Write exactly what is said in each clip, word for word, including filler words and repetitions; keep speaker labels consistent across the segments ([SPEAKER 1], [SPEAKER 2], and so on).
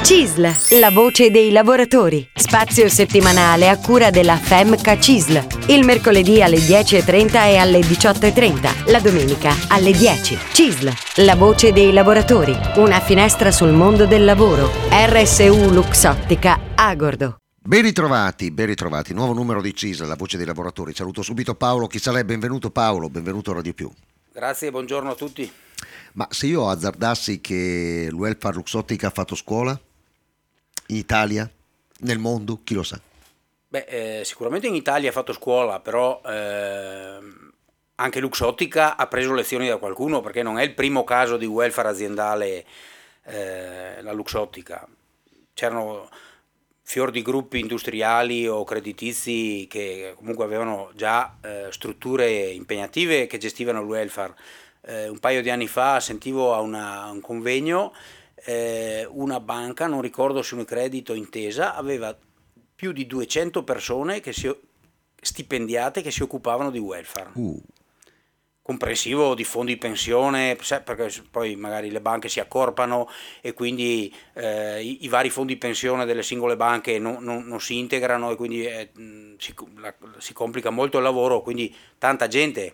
[SPEAKER 1] C I S L, la voce dei lavoratori. Spazio settimanale a cura della F E M C A C I S L. Il mercoledì alle dieci e trenta e alle diciotto e trenta. La domenica alle dieci. C I S L, la voce dei lavoratori. Una finestra sul mondo del lavoro. R S U Luxottica, Agordo.
[SPEAKER 2] Ben ritrovati, ben ritrovati. Nuovo numero di C I S L, la voce dei lavoratori. Saluto subito Paolo Chisalè. Benvenuto Paolo, benvenuto a Radio Più.
[SPEAKER 3] Grazie, buongiorno a tutti.
[SPEAKER 2] Ma se io azzardassi che il welfare Luxottica ha fatto scuola? In Italia? Nel mondo? Chi lo sa?
[SPEAKER 3] Beh, eh, sicuramente in Italia ha fatto scuola, però eh, anche Luxottica ha preso lezioni da qualcuno, perché non è il primo caso di welfare aziendale eh, la Luxottica. C'erano fior di gruppi industriali o creditizi che comunque avevano già eh, strutture impegnative che gestivano il welfare. Eh, un paio di anni fa sentivo a, una, a un convegno eh, una banca, non ricordo se Unicredit o Intesa, aveva più di duecento persone che si, stipendiate che si occupavano di welfare.
[SPEAKER 2] Uh.
[SPEAKER 3] Comprensivo di fondi di pensione, perché poi magari le banche si accorpano e quindi eh, i, i vari fondi di pensione delle singole banche non, non, non si integrano e quindi eh, si, la, si complica molto il lavoro, quindi tanta gente.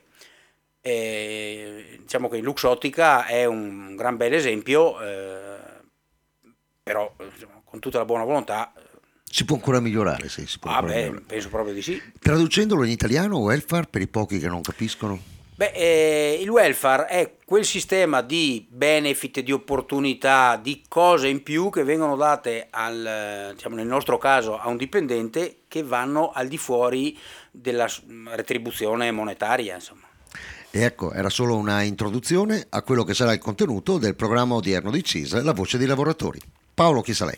[SPEAKER 3] E diciamo che Luxottica è un gran bel esempio, eh, però diciamo, con tutta la buona volontà
[SPEAKER 2] si può ancora migliorare, sì, si può
[SPEAKER 3] ah
[SPEAKER 2] ancora
[SPEAKER 3] beh,
[SPEAKER 2] migliorare.
[SPEAKER 3] Penso proprio di sì.
[SPEAKER 2] Traducendolo in italiano, welfare, per i pochi che non capiscono?
[SPEAKER 3] Beh, eh, il welfare è quel sistema di benefit, di opportunità, di cose in più che vengono date al, diciamo nel nostro caso, a un dipendente, che vanno al di fuori della retribuzione monetaria, insomma.
[SPEAKER 2] E ecco, era solo una introduzione a quello che sarà il contenuto del programma odierno di C I S L, la voce dei lavoratori. Paolo Chisalè.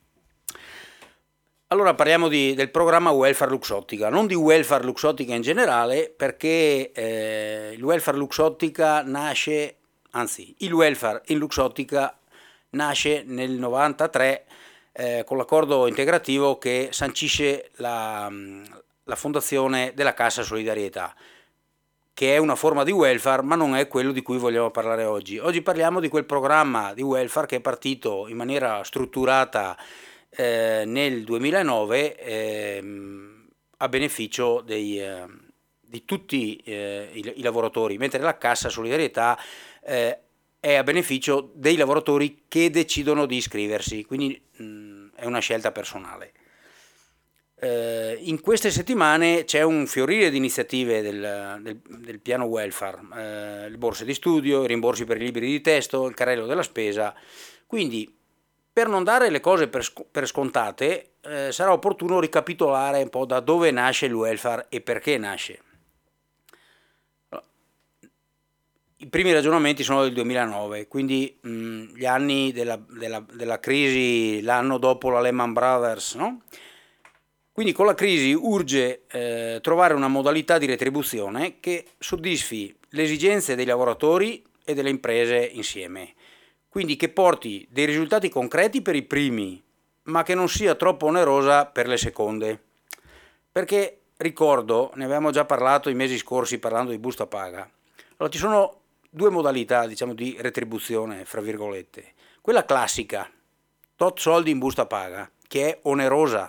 [SPEAKER 3] Allora parliamo di, del programma welfare Luxottica, non di welfare Luxottica in generale, perché eh, il welfare Luxottica nasce, anzi il welfare in Luxottica nasce nel novantatré eh, con l'accordo integrativo che sancisce la, la fondazione della Cassa Solidarietà, che è una forma di welfare, ma non è quello di cui vogliamo parlare oggi. Oggi parliamo di quel programma di welfare che è partito in maniera strutturata eh, nel duemilanove eh, a beneficio dei, eh, di tutti eh, i, i lavoratori, mentre la Cassa Solidarietà eh, è a beneficio dei lavoratori che decidono di iscriversi, quindi mh, è una scelta personale. In queste settimane c'è un fiorire di iniziative del, del, del piano welfare, eh, le borse di studio, i rimborsi per i libri di testo, il carrello della spesa. Quindi, per non dare le cose per, per scontate, eh, sarà opportuno ricapitolare un po' da dove nasce il welfare e perché nasce. Allora, i primi ragionamenti sono del duemilanove, quindi mh, gli anni della, della, della crisi, l'anno dopo la Lehman Brothers, no? Quindi con la crisi urge eh, trovare una modalità di retribuzione che soddisfi le esigenze dei lavoratori e delle imprese insieme, quindi che porti dei risultati concreti per i primi, ma che non sia troppo onerosa per le seconde. Perché ricordo, ne avevamo già parlato i mesi scorsi parlando di busta paga, allora ci sono due modalità, diciamo, di retribuzione, fra virgolette. Quella classica, tot soldi in busta paga, che è onerosa,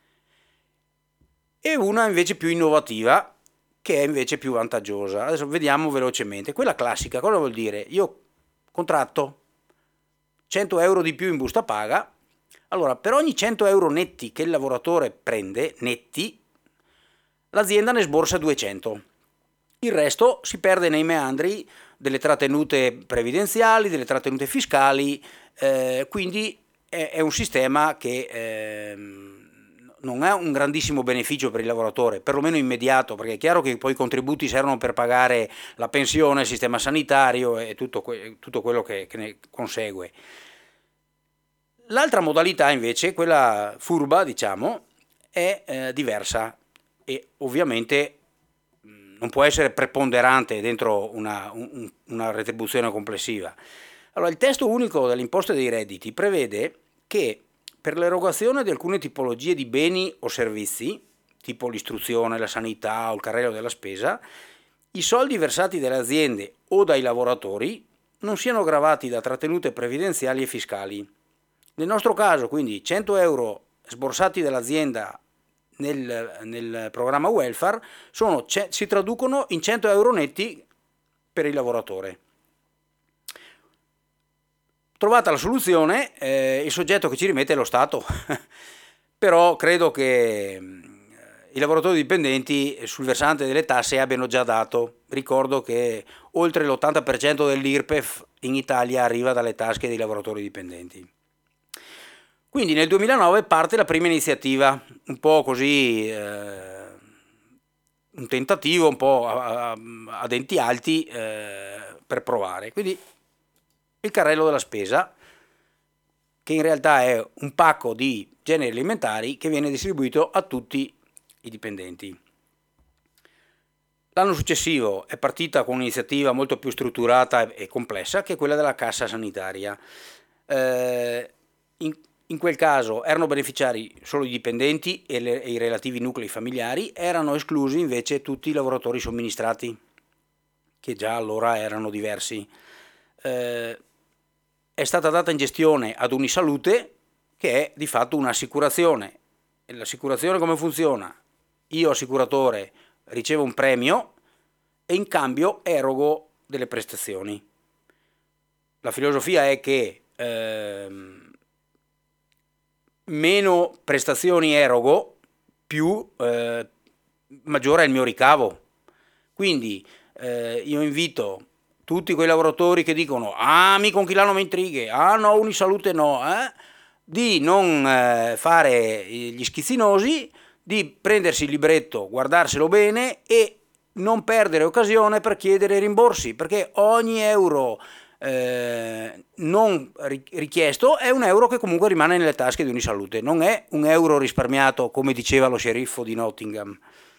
[SPEAKER 3] e una invece più innovativa, che è invece più vantaggiosa. Adesso vediamo velocemente. Quella classica cosa vuol dire? Io contratto cento euro di più in busta paga, allora per ogni cento euro netti che il lavoratore prende, netti, l'azienda ne sborsa duecento. Il resto si perde nei meandri delle trattenute previdenziali, delle trattenute fiscali, eh, quindi è, è un sistema che... Eh, non è un grandissimo beneficio per il lavoratore, perlomeno immediato, perché è chiaro che poi i contributi servono per pagare la pensione, il sistema sanitario e tutto, que- tutto quello che, che ne consegue. L'altra modalità invece, quella furba, diciamo, è eh, diversa e ovviamente mh, non può essere preponderante dentro una, un, una retribuzione complessiva. Allora, il testo unico delle imposte dei redditi prevede che per l'erogazione di alcune tipologie di beni o servizi, tipo l'istruzione, la sanità o il carrello della spesa, i soldi versati dalle aziende o dai lavoratori non siano gravati da trattenute previdenziali e fiscali Nel nostro caso, quindi, cento euro sborsati dall'azienda nel, nel programma welfare sono, si traducono in cento euro netti per il lavoratore. Trovata la soluzione, eh, il soggetto che ci rimette è lo Stato, però credo che i lavoratori dipendenti sul versante delle tasse abbiano già dato. Ricordo che oltre l'ottanta per cento dell'I R P E F in Italia arriva dalle tasche dei lavoratori dipendenti. Quindi nel duemilanove parte la prima iniziativa, un po' così, eh, un tentativo un po' a, a, a denti alti eh, per provare. Quindi il carrello della spesa, che in realtà è un pacco di generi alimentari che viene distribuito a tutti i dipendenti. L'anno successivo è partita con un'iniziativa molto più strutturata e complessa, che è quella della cassa sanitaria. Eh, in, in quel caso erano beneficiari solo i dipendenti e, le, e i relativi nuclei familiari, erano esclusi invece tutti i lavoratori somministrati, che già allora erano diversi. Eh, è stata data in gestione ad Unisalute, che è di fatto un'assicurazione. E l'assicurazione come funziona? Io assicuratore ricevo un premio e in cambio erogo delle prestazioni. La filosofia è che ehm, meno prestazioni erogo, più eh, maggiore è il mio ricavo. Quindi eh, io invito tutti quei lavoratori che dicono ah mi conchilano mi intrighe, ah no Unisalute no, eh, di non eh, fare gli schizzinosi, di prendersi il libretto, guardarselo bene e non perdere occasione per chiedere rimborsi, perché ogni euro eh, non richiesto è un euro che comunque rimane nelle tasche di Unisalute, non è un euro risparmiato come diceva lo sceriffo di Nottingham.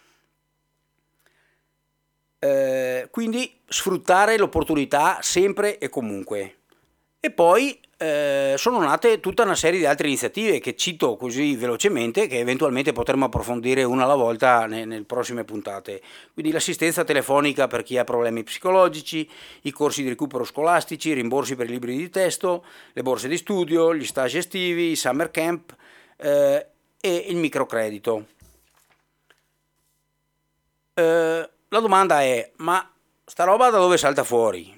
[SPEAKER 3] Eh, quindi sfruttare l'opportunità sempre e comunque. E poi eh, sono nate tutta una serie di altre iniziative che cito così velocemente, che eventualmente potremo approfondire una alla volta nelle, nelle prossime puntate. Quindi l'assistenza telefonica per chi ha problemi psicologici, i corsi di recupero scolastici, i rimborsi per i libri di testo, le borse di studio, gli stage estivi, i summer camp eh, e il microcredito. Eh, la domanda è, ma sta roba da dove salta fuori?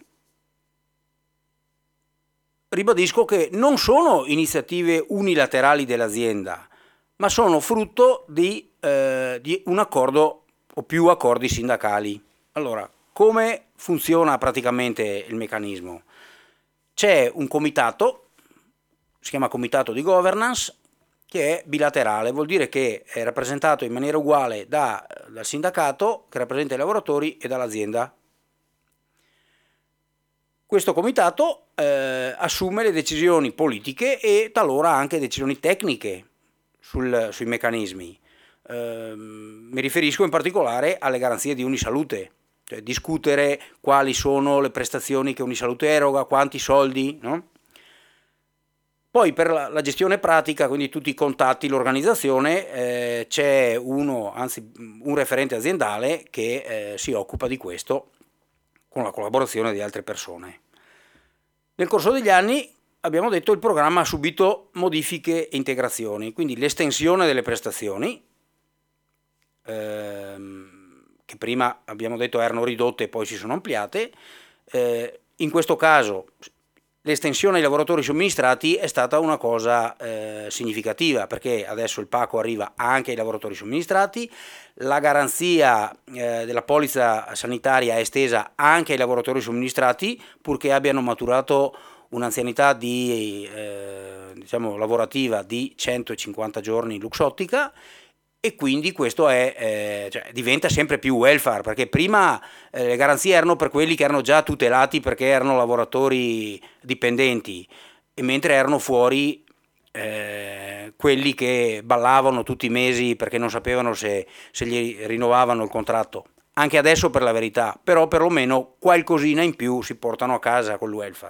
[SPEAKER 3] Ribadisco che non sono iniziative unilaterali dell'azienda, ma sono frutto di, eh, di un accordo o più accordi sindacali. Allora, come funziona praticamente il meccanismo? C'è un comitato, si chiama comitato di governance, che è bilaterale, vuol dire che è rappresentato in maniera uguale da, dal sindacato, che rappresenta i lavoratori, e dall'azienda. Questo comitato eh, assume le decisioni politiche e talora anche decisioni tecniche sul, sui meccanismi. Eh, mi riferisco in particolare alle garanzie di Unisalute, cioè discutere quali sono le prestazioni che Unisalute eroga, quanti soldi, no? Poi per la, la gestione pratica, quindi tutti i contatti, l'organizzazione, eh, c'è uno, anzi un referente aziendale che eh, si occupa di questo con la collaborazione di altre persone. Nel corso degli anni, abbiamo detto, il programma ha subito modifiche e integrazioni, quindi l'estensione delle prestazioni, ehm, che prima abbiamo detto erano ridotte e poi si sono ampliate, eh, in questo caso l'estensione ai lavoratori somministrati è stata una cosa eh, significativa, perché adesso il pacco arriva anche ai lavoratori somministrati, la garanzia eh, della polizza sanitaria è estesa anche ai lavoratori somministrati, purché abbiano maturato un'anzianità di, eh, diciamo, lavorativa di centocinquanta giorni luxottica, e quindi questo è, eh, cioè, diventa sempre più welfare, perché prima eh, le garanzie erano per quelli che erano già tutelati perché erano lavoratori dipendenti, e mentre erano fuori eh, quelli che ballavano tutti i mesi perché non sapevano se, se gli rinnovavano il contratto. Anche adesso, per la verità, però perlomeno qualcosina in più si portano a casa col welfare.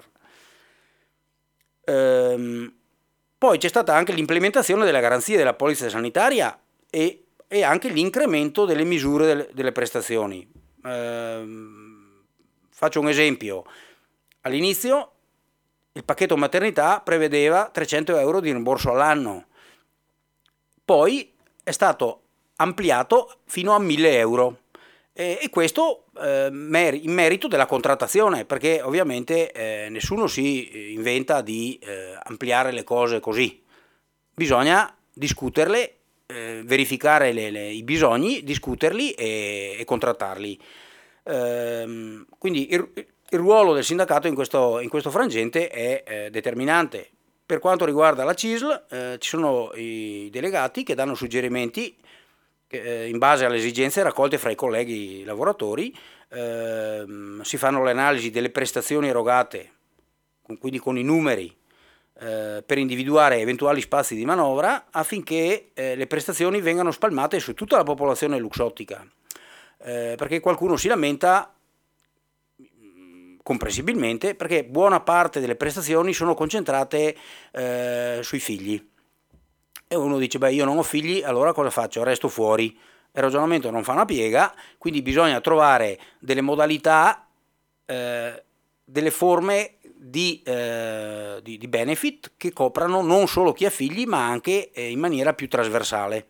[SPEAKER 3] Ehm, poi c'è stata anche l'implementazione della garanzia della polizza sanitaria e, e anche l'incremento delle misure delle, delle prestazioni. Ehm, faccio un esempio. All'inizio il pacchetto maternità prevedeva trecento euro di rimborso all'anno, poi è stato ampliato fino a mille euro. E questo eh, in merito della contrattazione, perché ovviamente eh, nessuno si inventa di eh, ampliare le cose così, bisogna discuterle, eh, verificare le, le, i bisogni, discuterli e, e contrattarli. Ehm, quindi il, il ruolo del sindacato in questo, in questo frangente è eh, determinante. Per quanto riguarda la C I S L, eh, ci sono i delegati che danno suggerimenti in base alle esigenze raccolte fra i colleghi lavoratori, ehm, si fanno le analisi delle prestazioni erogate, quindi con i numeri, eh, per individuare eventuali spazi di manovra affinché eh, le prestazioni vengano spalmate su tutta la popolazione luxottica, eh, perché qualcuno si lamenta, comprensibilmente, perché buona parte delle prestazioni sono concentrate eh, sui figli. E uno dice, beh, io non ho figli, allora cosa faccio? Resto fuori. Il ragionamento non fa una piega, quindi bisogna trovare delle modalità, eh, delle forme di, eh, di, di benefit che coprano non solo chi ha figli, ma anche eh, in maniera più trasversale.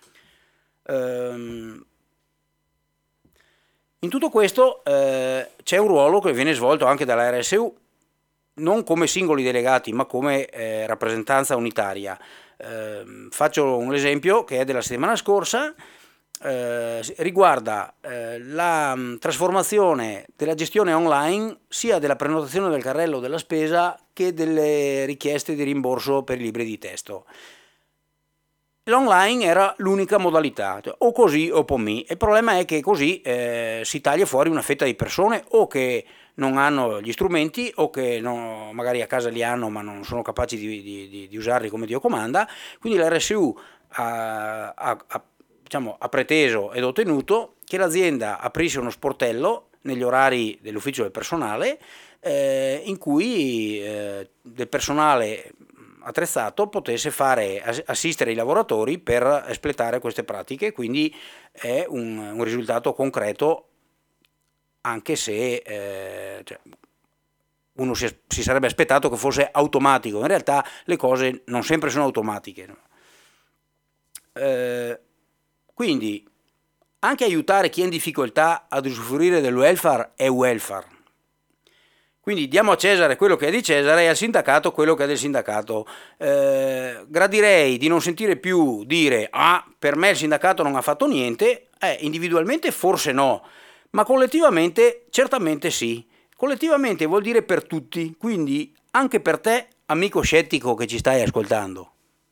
[SPEAKER 3] Ehm, in tutto questo eh, c'è un ruolo che viene svolto anche dalla R S U, non come singoli delegati, ma come eh, rappresentanza unitaria. Eh, faccio un esempio che è della settimana scorsa, eh, riguarda eh, la mh, trasformazione della gestione online sia della prenotazione del carrello della spesa che delle richieste di rimborso per i libri di testo. L'online era l'unica modalità, o così o pomì. Il problema è che così eh, si taglia fuori una fetta di persone o che non hanno gli strumenti o che no, magari a casa li hanno ma non sono capaci di, di, di usarli come Dio comanda. Quindi la R S U ha, ha, ha, diciamo, ha preteso ed ottenuto che l'azienda aprisse uno sportello negli orari dell'ufficio del personale eh, in cui eh, del personale attrezzato potesse fare assistere i lavoratori per espletare queste pratiche, quindi è un, un risultato concreto, anche se eh, cioè, uno si, si sarebbe aspettato che fosse automatico. In realtà le cose non sempre sono automatiche, no? Eh, quindi anche aiutare chi è in difficoltà ad usufruire del welfare è welfare. Quindi diamo a Cesare quello che è di Cesare e al sindacato quello che è del sindacato. Eh, gradirei di non sentire più dire ah, per me il sindacato non ha fatto niente, eh, individualmente forse no, ma collettivamente certamente sì. Collettivamente vuol dire per tutti, quindi anche per te, amico scettico che ci stai ascoltando.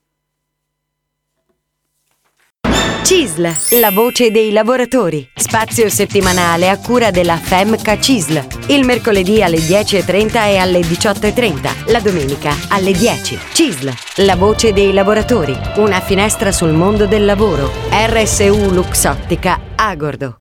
[SPEAKER 1] C I S L, la voce dei lavoratori. Spazio settimanale a cura della F E M C A C I S L. Il mercoledì alle dieci e trenta e alle diciotto e trenta. La domenica alle dieci. C I S L, la voce dei lavoratori. Una finestra sul mondo del lavoro. R S U Luxottica Agordo.